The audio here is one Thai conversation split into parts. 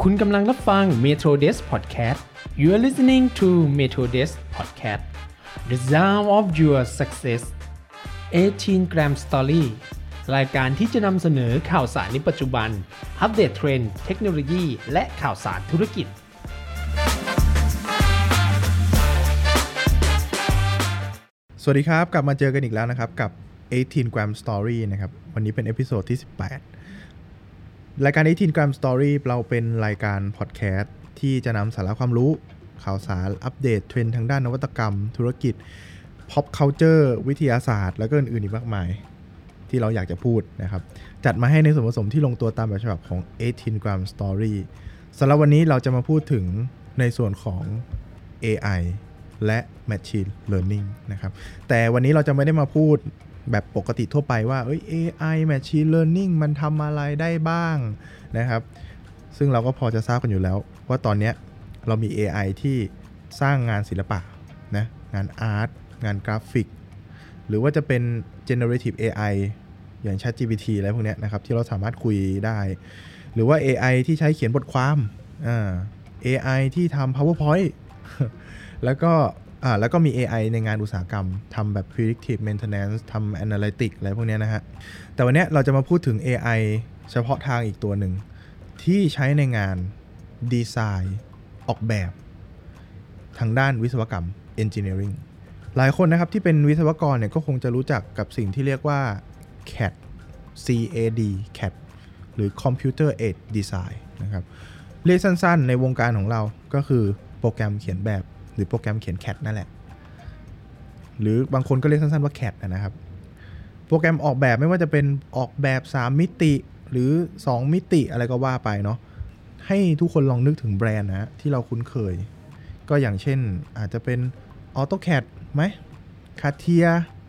คุณกำลังรับฟัง Metro Desk Podcast You are listening to Metro Desk Podcast The Sound of Your Success 18 Gram Story รายการที่จะนำเสนอข่าวสารในปัจจุบันอัปเดตเทรนด์เทคโนโลยีและข่าวสารธุรกิจสวัสดีครับกลับมาเจอกันอีกแล้วนะครับกับ 18 Gram Story นะครับวันนี้เป็นเอพิโซดที่18รายการ 18 Gram Story เราเป็นรายการพอดแคสต์ที่จะนำสาระความรู้ข่าวสารอัปเดตเทรนด์ทางด้านนวัตกรรมธุรกิจ pop culture วิทยาศาสตร์แล้วก็อื่นๆอีกมากมายที่เราอยากจะพูดนะครับจัดมาให้ในส่วนผสมที่ลงตัวตามแบบฉบับของ 18 Gram Story สำหรับวันนี้เราจะมาพูดถึงในส่วนของ AI และ Machine Learning นะครับแต่วันนี้เราจะไม่ได้มาพูดแบบปกติทั่วไปว่าAI Machine Learning มันทำอะไรได้บ้างนะครับซึ่งเราก็พอจะทราบกันอยู่แล้วว่าตอนนี้เรามี AI ที่สร้างงานศิลปะนะงานอาร์ตงานกราฟิกหรือว่าจะเป็น Generative AI อย่าง ChatGPT อะไรพวกนี้นะครับที่เราสามารถคุยได้หรือว่า AI ที่ใช้เขียนบทความAI ที่ทำ PowerPoint แล้วก็มี AI ในงานอุตสาหกรรมทำแบบ predictive maintenance ทำ analytics อะไรพวกนี้นะฮะแต่วันนี้เราจะมาพูดถึง AI เฉพาะทางอีกตัวหนึ่งที่ใช้ในงานดีไซน์ออกแบบทางด้านวิศวกรรม engineering หลายคนนะครับที่เป็นวิศวกรเนี่ยก็คงจะรู้จักกับสิ่งที่เรียกว่า CAD หรือ Computer Aided Design นะครับเรียกสั้นๆในวงการของเราก็คือโปรแกรมเขียนแบบหรือโปรแกรมเขียน CAD นั่นแหละหรือบางคนก็เรียกสั้นๆว่า CAD นะครับโปรแกรมออกแบบไม่ว่าจะเป็นออกแบบ3มิติหรือ2มิติอะไรก็ว่าไปเนาะให้ทุกคนลองนึกถึงแบรนด์นะที่เราคุ้นเคยก็อย่างเช่นอาจจะเป็น AutoCAD ไหม CATIA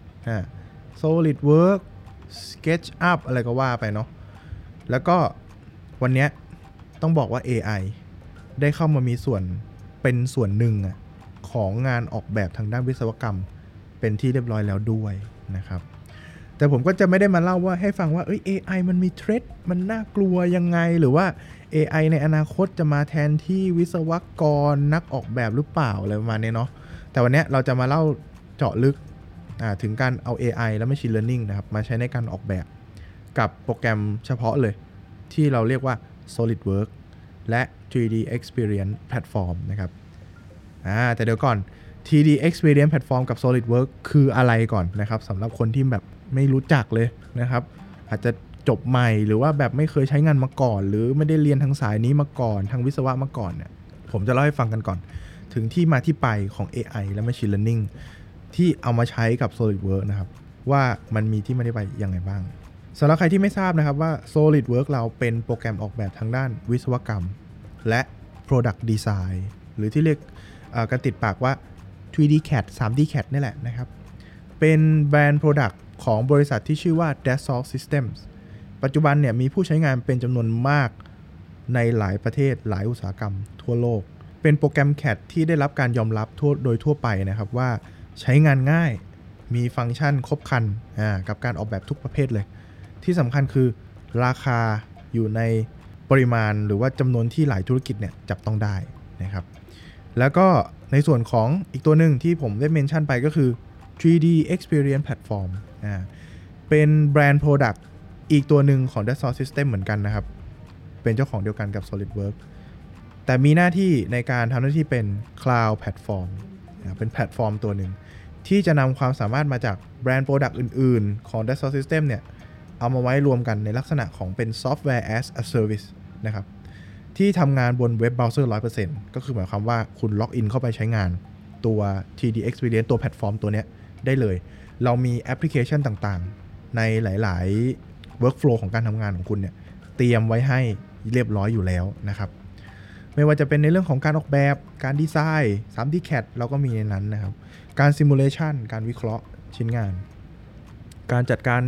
SolidWorks SketchUp อะไรก็ว่าไปเนาะแล้วก็วันนี้ต้องบอกว่า AI ได้เข้ามามีส่วนเป็นส่วนหนึ่งของงานออกแบบทางด้านวิศวกรรมเป็นที่เรียบร้อยแล้วด้วยนะครับแต่ผมก็จะไม่ได้มาเล่าว่าให้ฟังว่าAI มันมีเทรดมันน่ากลัวยังไงหรือว่า AI ในอนาคตจะมาแทนที่วิศวกรนักออกแบบหรือเปล่าอะไรประมาณนี้เนาะแต่วันนี้เราจะมาเล่าเจาะลึกถึงการเอา AI และ Machine Learning นะครับมาใช้ในการออกแบบกับโปรแกรมเฉพาะเลยที่เราเรียกว่า SolidWorks และ 3D Experience Platform นะครับแต่เดี๋ยวก่อน 3D Experience Platform กับ SolidWorks คืออะไรก่อนนะครับสำหรับคนที่แบบไม่รู้จักเลยนะครับอาจจะจบใหม่หรือว่าแบบไม่เคยใช้งานมาก่อนหรือไม่ได้เรียนทางสายนี้มาก่อนทางวิศวะมาก่อนเนี่ยผมจะเล่าให้ฟังกันก่อนถึงที่มาที่ไปของ AI และ Machine Learning ที่เอามาใช้กับ SolidWorks นะครับว่ามันมีที่มาที่ไปยังไงบ้างสำหรับใครที่ไม่ทราบนะครับว่า SolidWorks เราเป็นโปรแกรมออกแบบทางด้านวิศวกรรมและ Product Design หรือที่เรียกกันติดปากว่า 3D CAD 3D CAD นี่แหละนะครับเป็นแบรนด์ Product ของบริษัทที่ชื่อว่า Dassault Systems ปัจจุบันเนี่ยมีผู้ใช้งานเป็นจำนวนมากในหลายประเทศหลายอุตสาหกรรมทั่วโลกเป็นโปรแกรม CAD ที่ได้รับการยอมรับโดยทั่วไปนะครับว่าใช้งานง่ายมีฟังก์ชันครบครันกับการออกแบบทุกประเภทเลยที่สำคัญคือราคาอยู่ในปริมาณหรือว่าจำนวนที่หลายธุรกิจเนี่ยจับต้องได้นะครับแล้วก็ในส่วนของอีกตัวหนึ่งที่ผมได้เมนชั่นไปก็คือ 3D Experience Platform เป็นแบรนด์ Product อีกตัวหนึ่งของ Dassault System เหมือนกันนะครับเป็นเจ้าของเดียวกันกับ SolidWorks แต่มีหน้าที่ในการทำหน้าที่เป็น Cloud Platform เป็นแพลตฟอร์มตัวหนึ่งที่จะนำความสามารถมาจากแบรนด์ Product อื่นๆของ Dassault System เนี่ยเอามาไว้รวมกันในลักษณะของเป็น Software as a Service นะครับที่ทำงานบนเว็บเบราว์เซอร์ 100% ก็คือหมายความว่าคุณล็อกอินเข้าไปใช้งานตัว 3D Experience ตัวแพลตฟอร์มตัวนี้ได้เลยเรามีแอปพลิเคชันต่างๆในหลายๆ workflow ของการทำงานของคุณเนี่ยเตรียมไว้ให้เรียบร้อยอยู่แล้วนะครับไม่ว่าจะเป็นในเรื่องของการออกแบบการดีไซน์ 3D CAD เราก็มีในนั้นนะครับการ Simulation การวิเคราะห์ชิ้นงานการจัดการ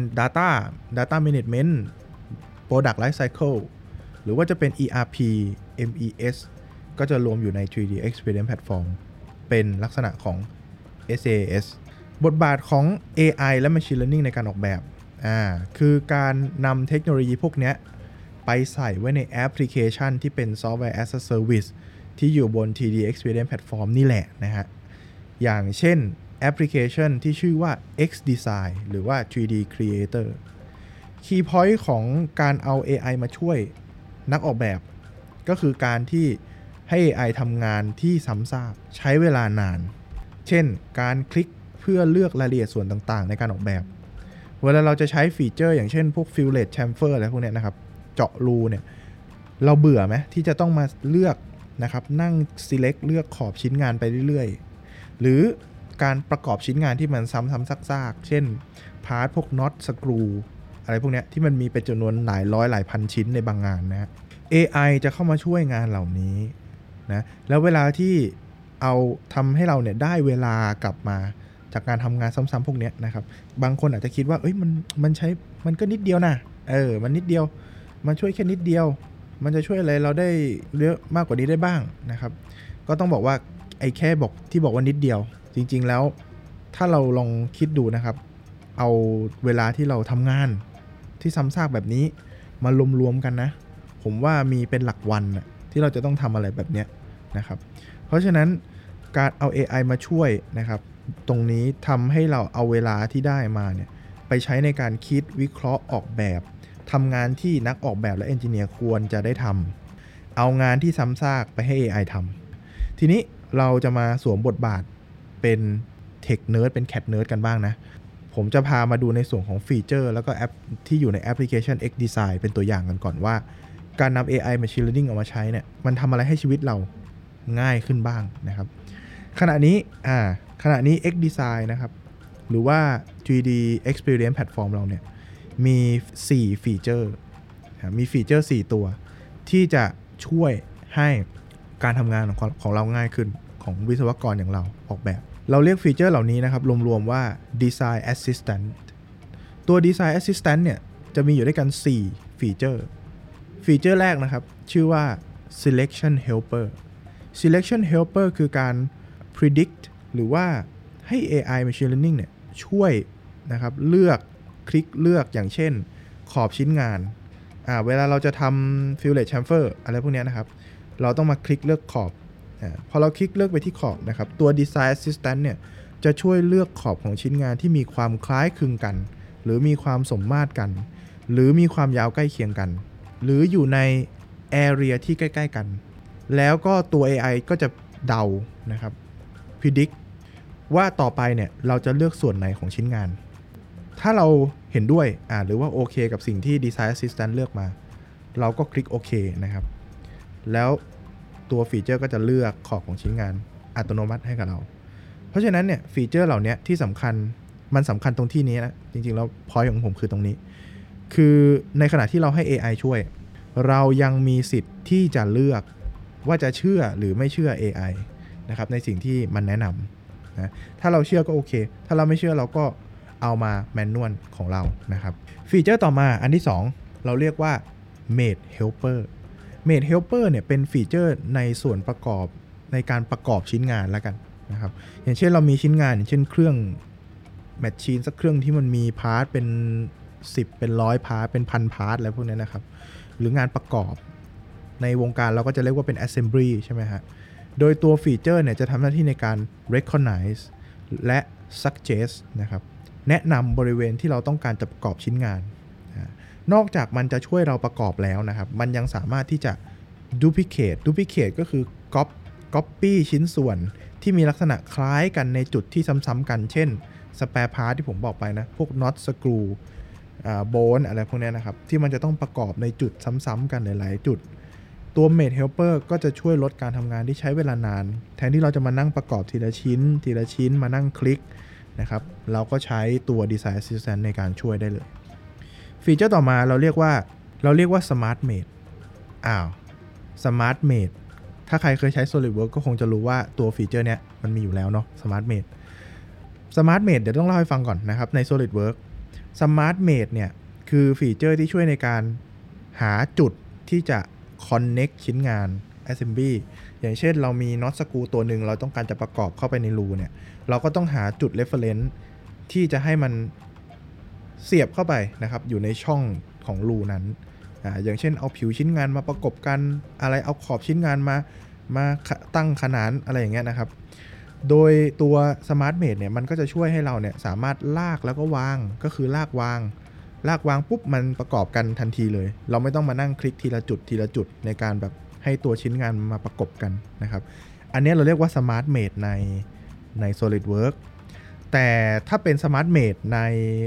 Data Management Product Life Cycle หรือว่าจะเป็น ERP MES ก็จะรวมอยู่ใน 3D Experience Platform เป็นลักษณะของ SaaS บทบาทของ AI และ Machine Learning ในการออกแบบคือการนำเทคโนโลยีพวกนี้ไปใส่ไว้ในแอปพลิเคชันที่เป็น Software as a Service ที่อยู่บน 3D Experience Platform นี่แหละนะฮะอย่างเช่นแอปพลิเคชันที่ชื่อว่า XDesign หรือว่า 3D Creator Key Point ของการเอา AI มาช่วยนักออกแบบก็คือการที่ให้ AI ทำงานที่ซ้ำซากใช้เวลานานเช่นการคลิกเพื่อเลือกรายละเอียดส่วนต่างๆในการออกแบบเวลาเราจะใช้ฟีเจอร์อย่างเช่นพวก Fillet Chamfer อะไรพวกนี้นะครับเจาะรูเนี่ยเราเบื่อไหมที่จะต้องมาเลือกนะครับนั่ง select เลือกขอบชิ้นงานไปเรื่อยๆหรือการประกอบชิ้นงานที่มันซ้ำๆซากๆเช่นพาร์ทพวกน็อตสกรูอะไรพวกนี้ที่มันมีเป็นจำนวนหลายร้อยหลายพันชิ้นในบางงานนะ AI จะเข้ามาช่วยงานเหล่านี้นะแล้วเวลาที่เอาทำให้เราเนี่ยได้เวลากลับมาจากการทำงานซ้ำๆพวกนี้นะครับบางคนอาจจะคิดว่ามันใช้มันก็นิดเดียวนะมันนิดเดียวมันช่วยแค่นิดเดียวมันจะช่วยอะไรเราได้เยอะมากกว่านี้ได้บ้างนะครับก็ต้องบอกว่าไอ้แค่บอกว่านิดเดียวจริงๆแล้วถ้าเราลองคิดดูนะครับเอาเวลาที่เราทำงานที่ซ้ำซากแบบนี้มารวมๆกันนะผมว่ามีเป็นหลักวันที่เราจะต้องทำอะไรแบบนี้นะครับเพราะฉะนั้นการเอา AI มาช่วยนะครับตรงนี้ทำให้เราเอาเวลาที่ได้มาเนี่ยไปใช้ในการคิดวิเคราะห์ออกแบบทำงานที่นักออกแบบและเอนจิเนียร์ควรจะได้ทำเอางานที่ซ้ำซากไปให้ AI ทำทีนี้เราจะมาสวมบทบาทเป็นเทคเนิร์ดเป็นแคทเนิร์ดกันบ้างนะผมจะพามาดูในส่วนของฟีเจอร์แล้วก็แอปที่อยู่ในแอปพลิเคชัน XDesign เป็นตัวอย่างกันก่อนว่าการนำ AI Machine Learning ออกมาใช้เนี่ยมันทำอะไรให้ชีวิตเราง่ายขึ้นบ้างนะครับขณะนี้ XDesign นะครับหรือว่า 3D Experience Platform เราเนี่ยมี4ฟีเจอร์มีฟีเจอร์4ตัวที่จะช่วยให้การทำงานของเราง่ายขึ้นของวิศวกรอย่างเราออกแบบเราเรียกฟีเจอร์เหล่านี้นะครับรวมๆว่า Design Assistant ตัว Design Assistant เนี่ยจะมีอยู่ด้วยกัน4ฟีเจอร์แรกนะครับชื่อว่า Selection Helperคือการ predict หรือว่าให้ AI Machine Learning เนี่ยช่วยนะครับคลิกเลือกอย่างเช่นขอบชิ้นงานเวลาเราจะทำ Fillet Chamfer อะไรพวกนี้นะครับเราต้องมาคลิกเลือกขอบพอเราคลิกเลือกไปที่ขอบนะครับตัว Design Assistant เนี่ยจะช่วยเลือกขอบของชิ้นงานที่มีความคล้ายคลึงกันหรือมีความสมมาตรกันหรือมีความยาวใกล้เคียงกันหรืออยู่ใน area ที่ใกล้ๆกันแล้วก็ตัว AI ก็จะเดานะครับ predict ว่าต่อไปเนี่ยเราจะเลือกส่วนไหนของชิ้นงานถ้าเราเห็นด้วยหรือว่าโอเคกับสิ่งที่ Design Assistant เลือกมาเราก็คลิกโอเคนะครับแล้วตัวฟีเจอร์ก็จะเลือกขอบของชิ้นงานอัตโนมัติให้กับเราเพราะฉะนั้นเนี่ยฟีเจอร์เหล่านี้ที่สำคัญมันสำคัญตรงที่นี้นะจริงๆแล้ว point ของผมคือตรงนี้คือในขณะที่เราให้ AI ช่วยเรายังมีสิทธิ์ที่จะเลือกว่าจะเชื่อหรือไม่เชื่อ AI นะครับในสิ่งที่มันแนะนำนะถ้าเราเชื่อก็โอเคถ้าเราไม่เชื่อเราก็เอามาแมนนวลของเรานะครับฟีเจอร์ต่อมาอันที่2เราเรียกว่า Made Helperเนี่ยเป็นฟีเจอร์ในส่วนประกอบในการประกอบชิ้นงานแล้วกันนะครับอย่างเช่นเรามีชิ้นงานอย่างเช่นเครื่องแมชชีนสักเครื่องที่มันมีพาร์ทเป็น10เป็น100พาร์ทเป็นพันพาร์ทอะไรพวกนี้นะครับหรืองานประกอบในวงการเราก็จะเรียกว่าเป็น assembly ใช่ไหมฮะโดยตัวฟีเจอร์เนี่ยจะทำหน้าที่ในการ recognize และ suggest นะครับแนะนำบริเวณที่เราต้องการจะประกอบชิ้นงานนอกจากมันจะช่วยเราประกอบแล้วนะครับมันยังสามารถที่จะ duplicate ก็คือ copy ชิ้นส่วนที่มีลักษณะคล้ายกันในจุดที่ซ้ำๆกันเช่น spare part ที่ผมบอกไปนะพวก น็อตสกรูโบนอะไรพวกนี้นะครับที่มันจะต้องประกอบในจุดซ้ำๆกันหลายๆจุดตัว Made Helper ก็จะช่วยลดการทำงานที่ใช้เวลานานแทนที่เราจะมานั่งประกอบทีละชิ้นมานั่งคลิกนะครับเราก็ใช้ตัว Design Assistant ในการช่วยได้เลยฟีเจอร์ต่อมาเราเรียกว่า Smart Made Smart Made ถ้าใครเคยใช้ SolidWorks ก็คงจะรู้ว่าตัวฟีเจอร์เนี้ยมันมีอยู่แล้วเนาะ Smart Made เดี๋ยวต้องเล่าให้ฟังก่อนนะครับใน SolidWorks Smart Made เนี่ยคือฟีเจอร์ที่ช่วยในการหาจุดที่จะ connect ชิ้นงาน assembly อย่างเช่นเรามีน็อตสกรูตัวหนึ่งเราต้องการจะประกอบเข้าไปในรูเนี่ยเราก็ต้องหาจุด reference ที่จะให้มันเสียบเข้าไปนะครับอยู่ในช่องของรูนั้นอย่างเช่นเอาผิวชิ้นงานมาประกบกันอะไรเอาขอบชิ้นงานมาตั้งขนานอะไรอย่างเงี้ยนะครับโดยตัว Smart Mate เนี่ยมันก็จะช่วยให้เราเนี่ยสามารถลากแล้วก็วางก็คือลากวางปุ๊บมันประกอบกันทันทีเลยเราไม่ต้องมานั่งคลิกทีละจุดในการแบบให้ตัวชิ้นงานมาประกบกันนะครับอันนี้เราเรียกว่า Smart Mate ใน SolidWorks แต่ถ้าเป็น Smart Mate ใน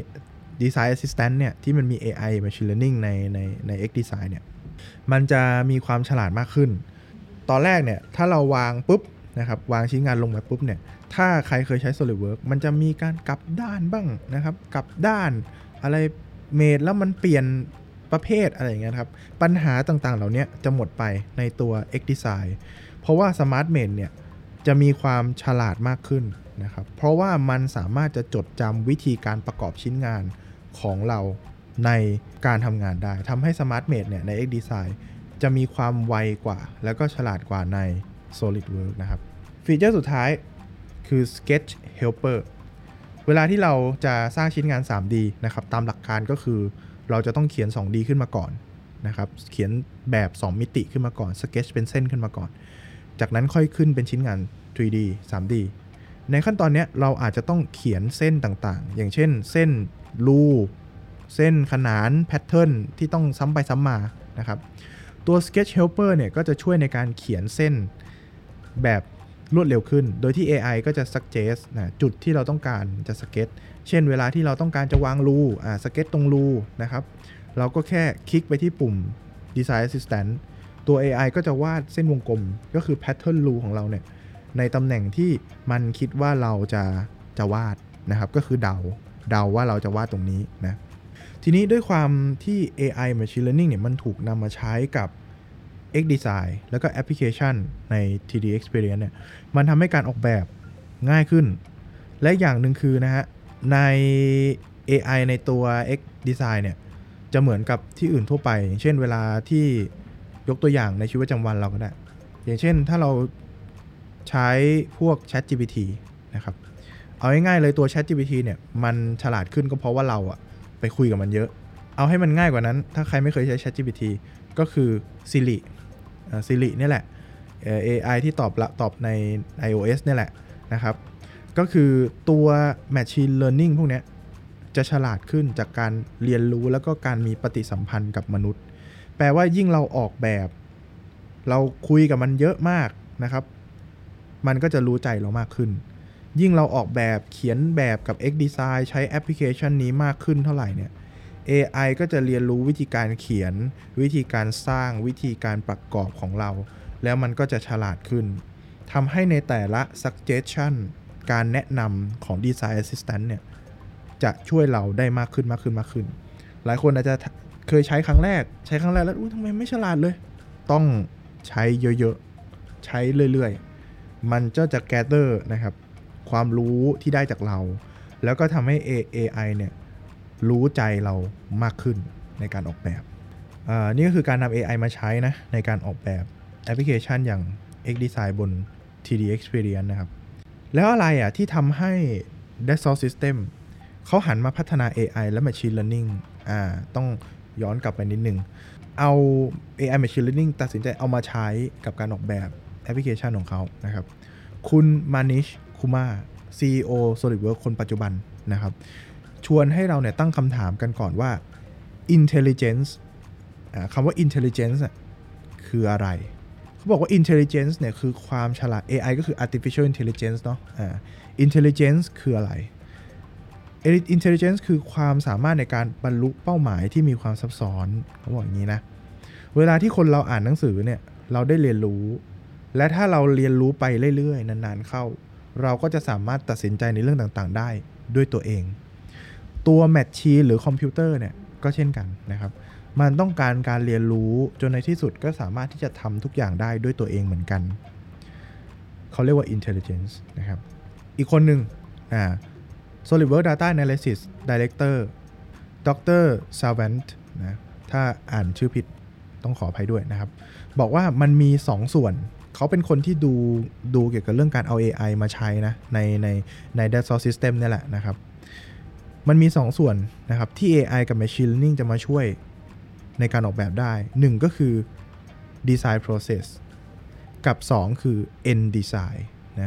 Design Assistant เนี่ยที่มันมี AI Machine Learning ใน XDesign เนี่ยมันจะมีความฉลาดมากขึ้นตอนแรกเนี่ยถ้าเราวางปุ๊บนะครับวางชิ้นงานลงมาปุ๊บเนี่ยถ้าใครเคยใช้ SolidWorks มันจะมีการกลับด้านบ้างนะครับกลับด้านอะไรเมตรแล้วมันเปลี่ยนประเภทอะไรอย่างเงี้ยครับปัญหาต่างๆเหล่านี้จะหมดไปในตัว XDesign เพราะว่า Smart Mate เนี่ยจะมีความฉลาดมากขึ้นนะครับเพราะว่ามันสามารถจะจดจำวิธีการประกอบชิ้นงานของเราในการทำงานได้ทำให้ Smart Mate เนี่ยใน XDesign จะมีความไวกว่าแล้วก็ฉลาดกว่าใน SolidWorks นะครับฟีเจอร์สุดท้ายคือ Sketch Helper เวลาที่เราจะสร้างชิ้นงาน 3D นะครับตามหลักการก็คือเราจะต้องเขียน 2D ขึ้นมาก่อนนะครับเขียนแบบ 2 มิติขึ้นมาก่อน Sketch เป็นเส้นขึ้นมาก่อนจากนั้นค่อยขึ้นเป็นชิ้นงาน 3D 3D ในขั้นตอนนี้เราอาจจะต้องเขียนเส้นต่างๆอย่างเช่นเส้นรูเส้นขนานแพทเทิร์นที่ต้องซ้ำไปซ้ำมานะครับตัว Sketch Helper เนี่ยก็จะช่วยในการเขียนเส้นแบบรวดเร็วขึ้นโดยที่ AI ก็จะ suggest จุดที่เราต้องการจะสเก็ตเช่นเวลาที่เราต้องการจะวางรูสเก็ตตรงรูนะครับเราก็แค่คลิกไปที่ปุ่ม Design Assistant ตัว AI ก็จะวาดเส้นวงกลมก็คือ pattern รูของเราเนี่ยในตำแหน่งที่มันคิดว่าเราจะวาดนะครับก็คือเดาว่าเราจะวาดตรงนี้นะทีนี้ด้วยความที่ AI Machine Learning เนี่ยมันถูกนำมาใช้กับ XDesign แล้วก็แอปพลิเคชันใน 3D Experience เนี่ยมันทำให้การออกแบบง่ายขึ้นและอย่างหนึ่งคือนะฮะใน AI ในตัว XDesign เนี่ยจะเหมือนกับที่อื่นทั่วไปอย่างเช่นเวลาที่ยกตัวอย่างในชีวิตประจำวันเราก็ได้อย่างเช่นถ้าเราใช้พวก ChatGPT นะครับเอาง่ายๆเลยตัว ChatGPT เนี่ยมันฉลาดขึ้นก็เพราะว่าเราอะไปคุยกับมันเยอะเอาให้มันง่ายกว่านั้นถ้าใครไม่เคยใช้ ChatGPT ก็คือ Siri นี่แหละ AI ที่ตอบใน iOS นี่แหละนะครับก็คือตัว Machine Learning พวกนี้จะฉลาดขึ้นจากการเรียนรู้แล้วก็การมีปฏิสัมพันธ์กับมนุษย์แปลว่ายิ่งเราออกแบบเราคุยกับมันเยอะมากนะครับมันก็จะรู้ใจเรามากขึ้นยิ่งเราออกแบบเขียนแบบกับ XDesign ใช้แอปพลิเคชันนี้มากขึ้นเท่าไหร่เนี่ย AI ก็จะเรียนรู้วิธีการเขียนวิธีการสร้างวิธีการประกอบของเราแล้วมันก็จะฉลาดขึ้นทำให้ในแต่ละ suggestion การแนะนำของ Design Assistant เนี่ยจะช่วยเราได้มากขึ้นหลายคนอาจจะเคยใช้ครั้งแรกแล้วทำไมไม่ฉลาดเลยต้องใช้เยอะๆใช้เรื่อยๆมันจะ gather นะครับความรู้ที่ได้จากเราแล้วก็ทำให้ AI เนี่ยรู้ใจเรามากขึ้นในการออกแบบนี่ก็คือการนำ AI มาใช้นะในการออกแบบแอปพลิเคชันอย่าง XDesign บน 3D Experience นะครับแล้วอะไรที่ทำให้ Dassault System เขาหันมาพัฒนา AI และ Machine Learning ต้องย้อนกลับไปนิดนึงเอา AI Machine Learning ตัดสินใจเอามาใช้กับการออกแบบแอปพลิเคชันของเขานะครับคุณมานิชคุมา CEO SolidWorks คนปัจจุบันนะครับชวนให้เราเนี่ยตั้งคำถามกันก่อนว่า intelligence คำว่า intelligence คืออะไรเขาบอกว่า intelligence เนี่ยคือความฉลาด AI ก็คือ artificial intelligence เนาะintelligence คืออะไร intelligence คือความสามารถในการบรรลุเป้าหมายที่มีความซับซ้อนเขาบอกอย่างนี้นะเวลาที่คนเราอ่านหนังสือเนี่ยเราได้เรียนรู้และถ้าเราเรียนรู้ไปเรื่อยๆนานๆเข้าเราก็จะสามารถตัดสินใจในเรื่องต่างๆได้ด้วยตัวเองตัวแมชชีนหรือคอมพิวเตอร์เนี่ยก็เช่นกันนะครับมันต้องการเรียนรู้จนในที่สุดก็สามารถที่จะทำทุกอย่างได้ด้วยตัวเองเหมือนกันเขาเรียกว่า intelligence นะครับอีกคนหนึ่งSolidWorks Data Analysis Director ดร. Savant นะถ้าอ่านชื่อผิดต้องขออภัยด้วยนะครับบอกว่ามันมี2ส่วนเขาเป็นคนที่ดูเกี่ยวกับเรื่องการเอา AI มาใช้นะใน Dassault System นี่แหละนะครับมันมี2ส่วนนะครับที่ AI กับ Machine Learning จะมาช่วยในการออกแบบได้1ก็คือ design process กับ2คือ end design นะ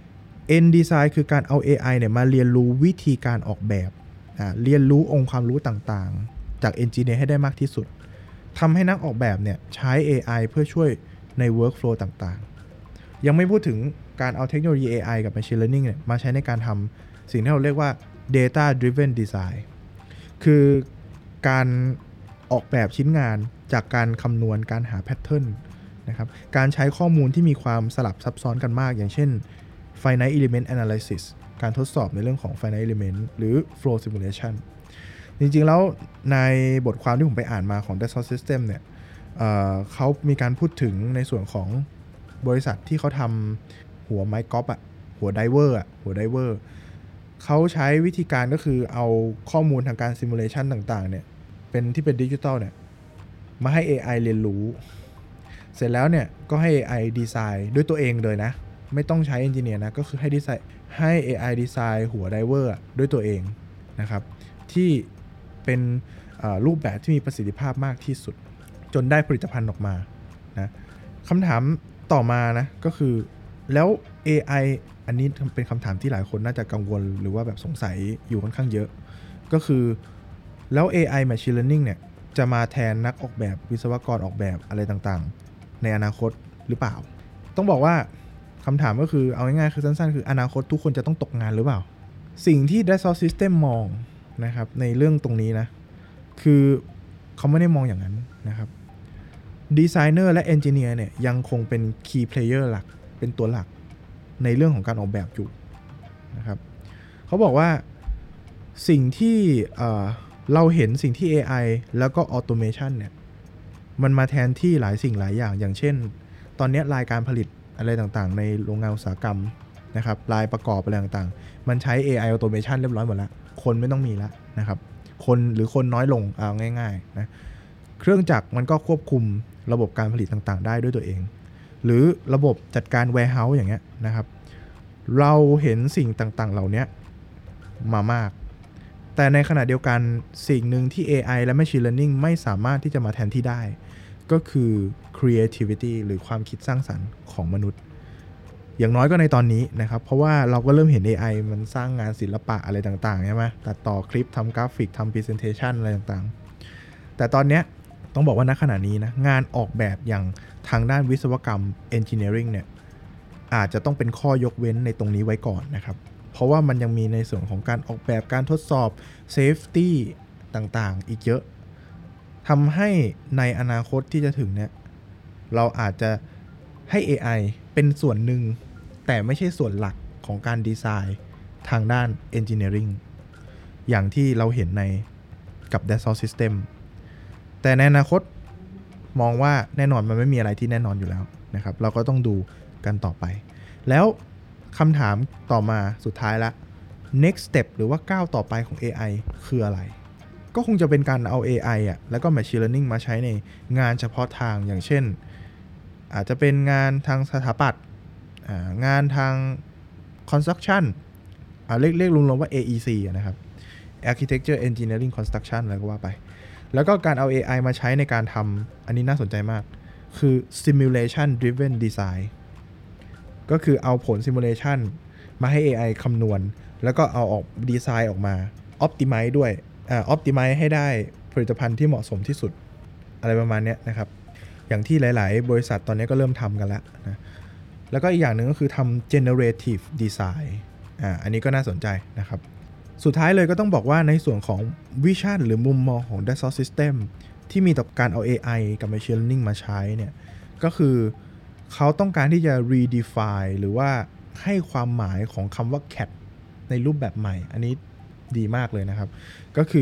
end design คือการเอา AI เนี่ยมาเรียนรู้วิธีการออกแบบเรียนรู้องค์ความรู้ต่างๆจาก engineer ให้ได้มากที่สุดทำให้นักออกแบบเนี่ยใช้ AI เพื่อช่วยใน workflow ต่างๆยังไม่พูดถึงการเอาเทคโนโลยี AI กับ machine learning เนี่ยมาใช้ในการทำสิ่งที่เราเรียกว่า data driven design คือการออกแบบชิ้นงานจากการคำนวณการหาแพทเทิร์นนะครับการใช้ข้อมูลที่มีความสลับซับซ้อนกันมากอย่างเช่น finite element analysis การทดสอบในเรื่องของ finite element หรือ flow simulation จริงๆแล้วในบทความที่ผมไปอ่านมาของ Dassault System เนี่ยเขามีการพูดถึงในส่วนของบริษัทที่เขาทำหัวไม้กอล์ฟหัวไดเวอร์เขาใช้วิธีการก็คือเอาข้อมูลทางการซิมูเลชันต่างๆเนี่ยเป็นที่เป็นดิจิตอลเนี่ยมาให้ AI เรียนรู้เสร็จแล้วเนี่ยก็ให้ AI ดีไซน์ด้วยตัวเองเลยนะไม่ต้องใช้เอนจิเนียร์นะก็คือให้ AI ดีไซน์หัวไดเวอร์ด้วยตัวเองนะครับที่เป็นรูปแบบที่มีประสิทธิภาพมากที่สุดจนได้ผลิตภัณฑ์ออกมานะคำถามต่อมานะก็คือแล้ว AI อันนี้เป็นคำถามที่หลายคนน่าจะกังวลหรือว่าแบบสงสัยอยู่ค่อนข้างเยอะก็คือแล้ว AI Machine Learning เนี่ยจะมาแทนนักออกแบบวิศวกรออกแบบอะไรต่างๆในอนาคตหรือเปล่าต้องบอกว่าคำถามก็คือเอาง่ายๆคือสั้นๆคืออนาคตทุกคนจะต้องตกงานหรือเปล่าสิ่งที่ Dassault System มองนะครับในเรื่องตรงนี้นะคือเขาไม่ได้มองอย่างนั้นนะครับดีไซเนอร์และเอนจิเนียร์เนี่ยยังคงเป็น Key Player หลักเป็นตัวหลักในเรื่องของการออกแบบอยู่นะครับเขาบอกว่าสิ่งที่เราเห็นสิ่งที่ AI แล้วก็ Automation เนี่ยมันมาแทนที่หลายสิ่งหลายอย่างเช่นตอนนี้รายการผลิตอะไรต่างๆในโรงงานอุตสาหกรรมนะครับรายประกอบอะไรต่างๆมันใช้ AI Automation เรียบร้อยหมดแล้วคนไม่ต้องมีแล้วนะครับคนน้อยลงเอาง่ายๆนะเครื่องจักรมันก็ควบคุมระบบการผลิตต่างๆได้ด้วยตัวเองหรือระบบจัดการ warehouse อย่างเงี้ยนะครับเราเห็นสิ่งต่างๆเหล่านี้มามากแต่ในขณะเดียวกันสิ่งหนึ่งที่ AI และ Machine Learning ไม่สามารถที่จะมาแทนที่ได้ก็คือ creativity หรือความคิดสร้างสรรค์ของมนุษย์อย่างน้อยก็ในตอนนี้นะครับเพราะว่าเราก็เริ่มเห็น AI มันสร้างงานศิลปะอะไรต่างๆใช่ไหมตัดต่อคลิปทำกราฟิกทำ presentation อะไรต่างๆแต่ตอนนี้ต้องบอกว่าณขณะนี้นะงานออกแบบอย่างทางด้านวิศวกรรม engineering เนี่ยอาจจะต้องเป็นข้อยกเว้นในตรงนี้ไว้ก่อนนะครับเพราะว่ามันยังมีในส่วนของการออกแบบการทดสอบ safety ต่างๆอีกเยอะทำให้ในอนาคตที่จะถึงเนี่ยเราอาจจะให้ AI เป็นส่วนหนึ่งแต่ไม่ใช่ส่วนหลักของการดีไซน์ทางด้าน engineering อย่างที่เราเห็นในกับ Dassault System แต่ในอนาคตมองว่าแน่นอนมันไม่มีอะไรที่แน่นอนอยู่แล้วนะครับเราก็ต้องดูกันต่อไปแล้วคำถามต่อมาสุดท้ายละ next step หรือว่าก้าวต่อไปของ AI คืออะไรก็คงจะเป็นการเอา AI แล้วก็ Machine Learning มาใช้ในงานเฉพาะทางอย่างเช่นอาจจะเป็นงานทางสถาปัตย์งานทาง construction เรียกรวมๆว่า AEC นะครับ Architecture Engineering Construction อะไรก็ว่าไปแล้วก็การเอา AI มาใช้ในการทำอันนี้น่าสนใจมากคือ Simulation Driven Design ก็คือเอาผล Simulation มาให้ AI คำนวณแล้วก็เอาออกดีไซน์ออกมา Optimize ด้วยOptimize ให้ได้ผลิตภัณฑ์ที่เหมาะสมที่สุดอะไรประมาณนี้นะครับอย่างที่หลายๆบริษัทตอนนี้ก็เริ่มทำกันแล้วนะแล้วก็อีกอย่างหนึ่งก็คือทำ generative design อันนี้ก็น่าสนใจนะครับสุดท้ายเลยก็ต้องบอกว่าในส่วนของวิชั่นหรือมุมมองของ Dassault System ที่มีต่อการเอา AI กับ Machine Learning มาใช้เนี่ยก็คือเขาต้องการที่จะ redefine หรือว่าให้ความหมายของคำว่า CAD ในรูปแบบใหม่อันนี้ดีมากเลยนะครับก็คือ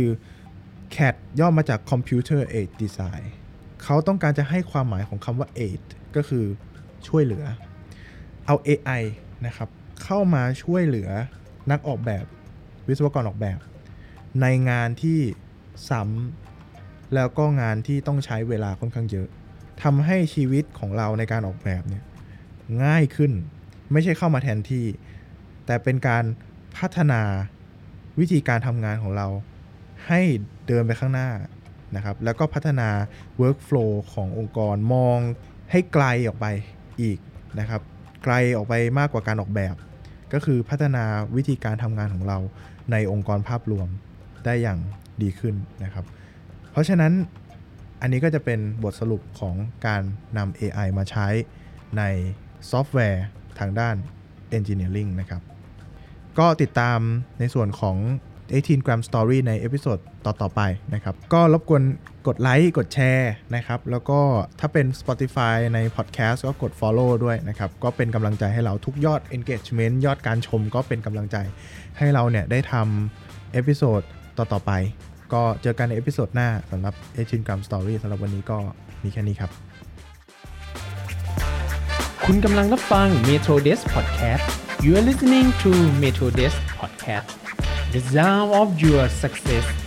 CAD ย่อมาจาก Computer Aided Design เขาต้องการจะให้ความหมายของคำว่า aid ก็คือช่วยเหลือเอา AI นะครับเข้ามาช่วยเหลือนักออกแบบวิศวกรออกแบบในงานที่ซ้ำแล้วก็งานที่ต้องใช้เวลาค่อนข้างเยอะทำให้ชีวิตของเราในการออกแบบเนี่ยง่ายขึ้นไม่ใช่เข้ามาแทนที่แต่เป็นการพัฒนาวิธีการทำงานของเราให้เดินไปข้างหน้านะครับแล้วก็พัฒนา workflow ขององค์กรมองให้ไกลออกไปอีกนะครับไกลออกไปมากกว่าการออกแบบก็คือพัฒนาวิธีการทำงานของเราในองค์กรภาพรวมได้อย่างดีขึ้นนะครับเพราะฉะนั้นอันนี้ก็จะเป็นบทสรุปของการนำ AI มาใช้ในซอฟต์แวร์ทางด้าน Engineering นะครับก็ติดตามในส่วนของ18 Gram Story ในเอพิโซดต่อๆไปนะครับก็รบกวนกดไลค์กดแชร์นะครับแล้วก็ถ้าเป็น Spotify ใน Podcast ก็กด Follow ด้วยนะครับก็เป็นกำลังใจให้เราทุกยอด Engagement ยอดการชมก็เป็นกำลังใจให้เราเนี่ยได้ทำเอพิโซดต่อๆไปก็เจอกันในเอพิโซดหน้าสำหรับ18 Gram Story สำหรับวันนี้ก็มีแค่นี้ครับคุณกำลังรับฟัง Metro Desk Podcast You are listening to Metro Desk Podcast The Sound of Your Success